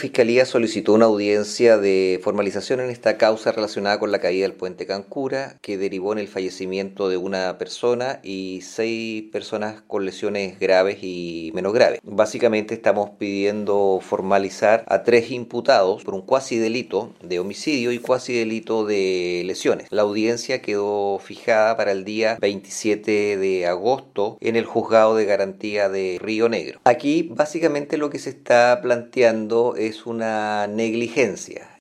Fiscalía solicitó una audiencia de formalización en esta causa relacionada con la caída del puente Cancura, que derivó en el fallecimiento de una persona y 6 personas con lesiones graves y menos graves. Básicamente estamos pidiendo formalizar a 3 imputados por un cuasi delito de homicidio y cuasi delito de lesiones. La audiencia quedó fijada para el día 27 de agosto en el Juzgado de Garantía de Río Negro. Aquí básicamente lo que se está planteando es una negligencia.